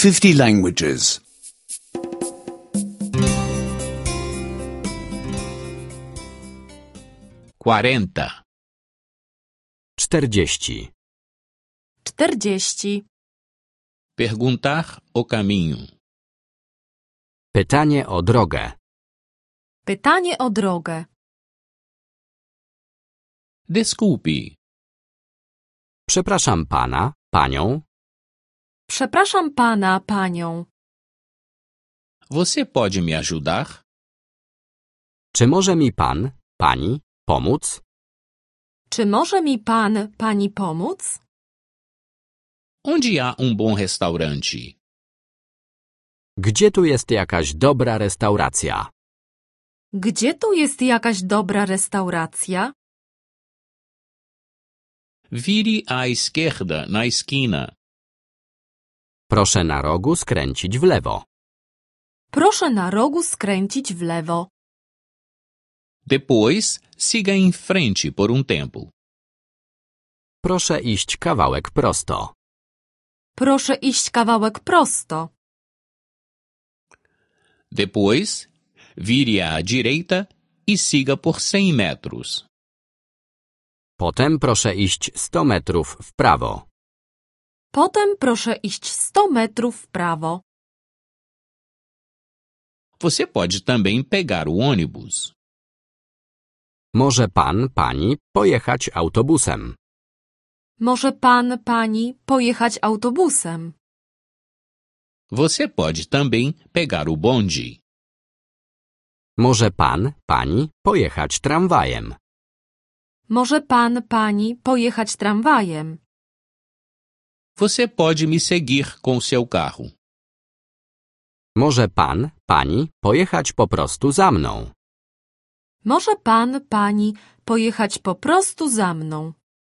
50 languages. 40. 40. 40. Perguntar o caminho. Pytanie o drogę. Pytanie o drogę. Desculpe, Przepraszam pana, panią. Przepraszam pana, panią. você pode me ajudar? Czy może mi pan, pani pomóc? Czy może mi pan, pani pomóc? Onde há bom restaurante? Gdzie tu jest jakaś dobra restauracja? Gdzie tu jest jakaś dobra restauracja? Vire à esquerda na esquina. Proszę na rogu skręcić w lewo. Proszę na rogu skręcić w lewo. Depois, siga em frente por tempo. Proszę iść kawałek prosto. Proszę iść kawałek prosto. Depois, vire à direita e siga por 100 metros. Potem proszę iść 100 metrów w prawo. Potem proszę iść 100 metrów w prawo. Você pode também pegar o ônibus. Może pan, pani pojechać autobusem. Może pan, pani pojechać autobusem. Você pode também pegar o bonde. Może pan, pani pojechać tramwajem. Może pan, pani pojechać tramwajem. Você pode me seguir com seu carro. Może pan, pani pojechać po prostu za mną. Może pan, pani pojechać po prostu za mną.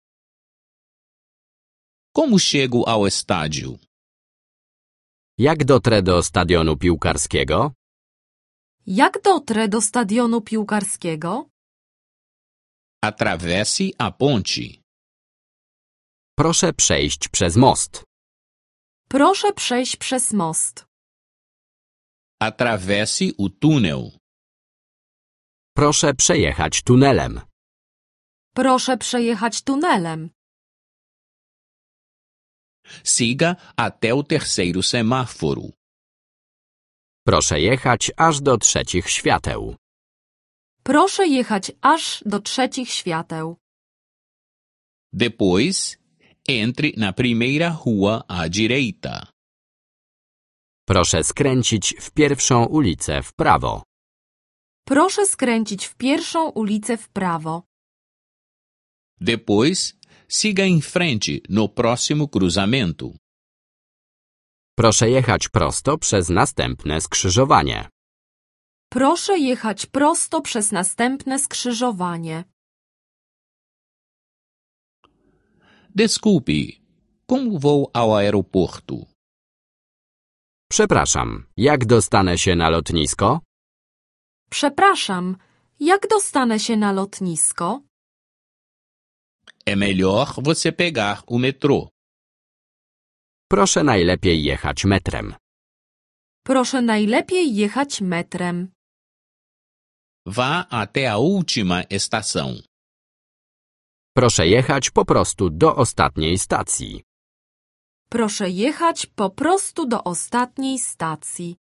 Como chego ao estádio? Jak dotrę do stadionu piłkarskiego? Jak dotrę do stadionu piłkarskiego? Atravesse a ponte. Proszę przejść przez most. Proszę przejść przez most. Atravesse o túnel. Proszę przejechać tunelem. Proszę przejechać tunelem. Siga até o terceiro semáforo. Proszę jechać aż do trzecich świateł. Proszę jechać aż do trzecich świateł. Depois, entre na primeira rua à direita. Proszę skręcić w pierwszą ulicę w prawo. Proszę skręcić w pierwszą ulicę w prawo. Depois, siga em frente no próximo cruzamento. Proszę jechać prosto przez następne skrzyżowanie. Proszę jechać prosto przez następne skrzyżowanie. Desculpe, como vou ao aeroporto? Przepraszam, jak dostanę się na lotnisko? Przepraszam, jak dostanę się na lotnisko? É melhor você pegar o metrô. Proszę najlepiej jechać metrem. Proszę najlepiej jechać metrem. Vá até a última estação. Proszę jechać po prostu do ostatniej stacji. Proszę jechać po prostu do ostatniej stacji.